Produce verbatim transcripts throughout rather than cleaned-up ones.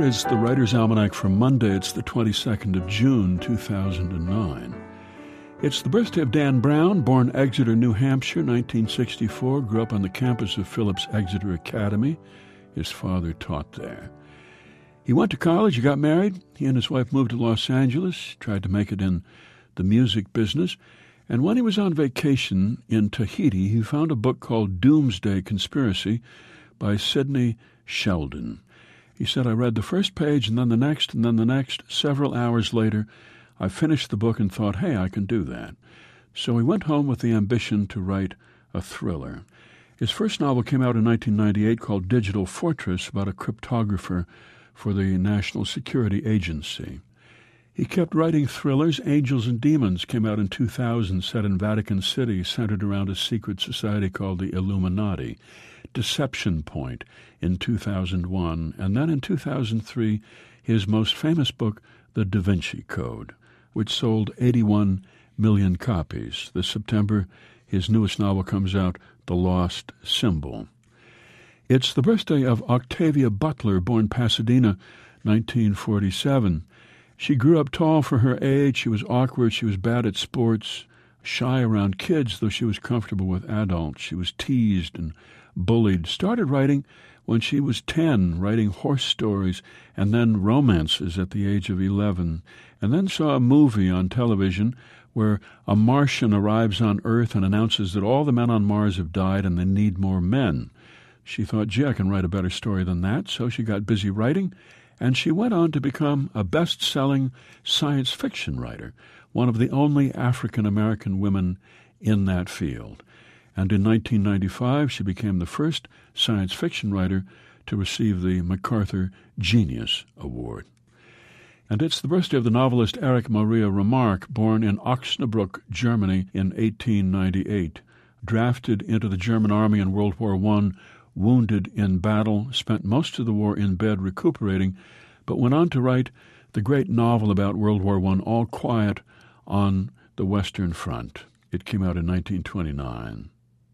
is the Writer's Almanac for Monday. It's the twenty-second of June, two thousand nine. It's the birthday of Dan Brown, born Exeter, New Hampshire, nineteen sixty-four, grew up on the campus of Phillips Exeter Academy. His father taught there. He went to college, he got married. He and his wife moved to Los Angeles, tried to make it in the music business. And when he was on vacation in Tahiti, he found a book called Doomsday Conspiracy by Sidney Sheldon. He said, I read the first page and then the next and then the next. Several hours later, I finished the book and thought, hey, I can do that. So he went home with the ambition to write a thriller. His first novel came out in nineteen ninety-eight called Digital Fortress, about a cryptographer for the National Security Agency. He kept writing thrillers. Angels and Demons came out in two thousand, set in Vatican City, centered around a secret society called the Illuminati. Deception Point in two thousand one, and then in two thousand three, his most famous book, The Da Vinci Code, which sold eighty-one million copies. This September, his newest novel comes out, The Lost Symbol. It's the birthday of Octavia Butler, born Pasadena, nineteen forty-seven. She grew up tall for her age. She was awkward. She was bad at sports, shy around kids, though she was comfortable with adults. She was teased and bullied. Started writing when she was ten, writing horse stories and then romances at the age of eleven, and then saw a movie on television where a Martian arrives on Earth and announces that all the men on Mars have died and they need more men. She thought, gee, I can write a better story than that, so she got busy writing, and she went on to become a best-selling science fiction writer, one of the only African-American women in that field. And in nineteen ninety-five, she became the first science fiction writer to receive the MacArthur Genius Award. And it's the birthday of the novelist Erich Maria Remarque, born in Osnabrück, Germany in eighteen ninety-eight. Drafted into the German army in World War One, wounded in battle, spent most of the war in bed recuperating, but went on to write the great novel about World War One, All Quiet on the Western Front. It came out in nineteen twenty-nine.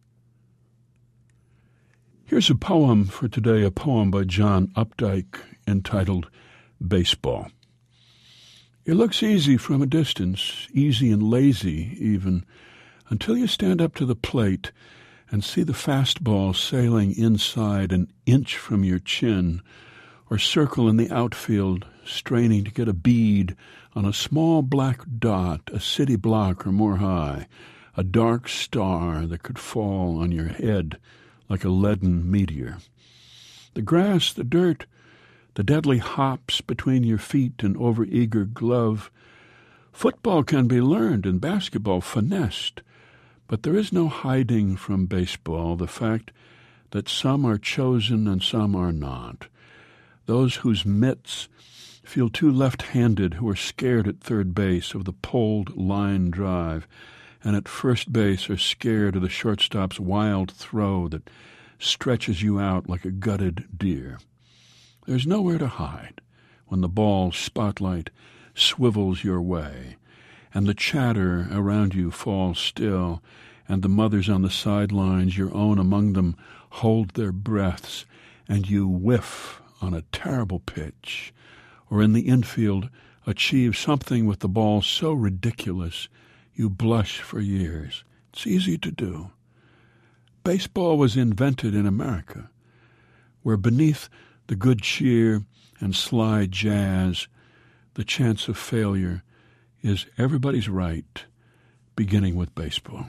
Here's a poem for today, a poem by John Updike entitled Baseball. It looks easy from a distance, easy and lazy even, until you stand up to the plate and see the fastball sailing inside an inch from your chin, or circle in the outfield, straining to get a bead on a small black dot, a city block or more high, a dark star that could fall on your head like a leaden meteor. The grass, the dirt, the deadly hops between your feet and over-eager glove. Football can be learned and basketball finessed, but there is no hiding from baseball the fact that some are chosen and some are not. Those whose mitts feel too left-handed, who are scared at third base of the pulled line drive, and at first base are scared of the shortstop's wild throw that stretches you out like a gutted deer. There's nowhere to hide when the ball spotlight swivels your way, and the chatter around you falls still, and the mothers on the sidelines, your own among them, hold their breaths, and you whiff on a terrible pitch, or in the infield achieve something with the ball so ridiculous you blush for years. It's easy to do. Baseball was invented in America, where beneath the good cheer and sly jazz, the chance of failure is everybody's right, beginning with baseball.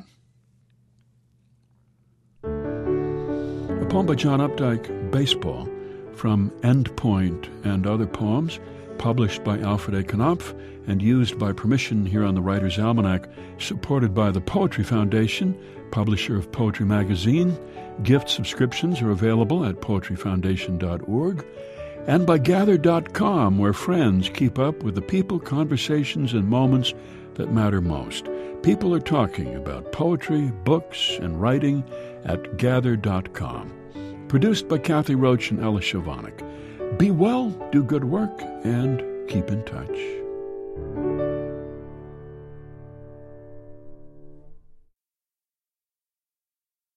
A poem by John Updike, Baseball, from Endpoint and Other Poems, published by Alfred A. Knopf and used by permission here on the Writer's Almanac, supported by the Poetry Foundation, publisher of Poetry Magazine. Gift subscriptions are available at poetry foundation dot org, and by gather dot com, where friends keep up with the people, conversations, and moments that matter most. People are talking about poetry, books, and writing at gather dot com. Produced by Kathy Roach and Ella Shovanik. Be well, do good work, and keep in touch.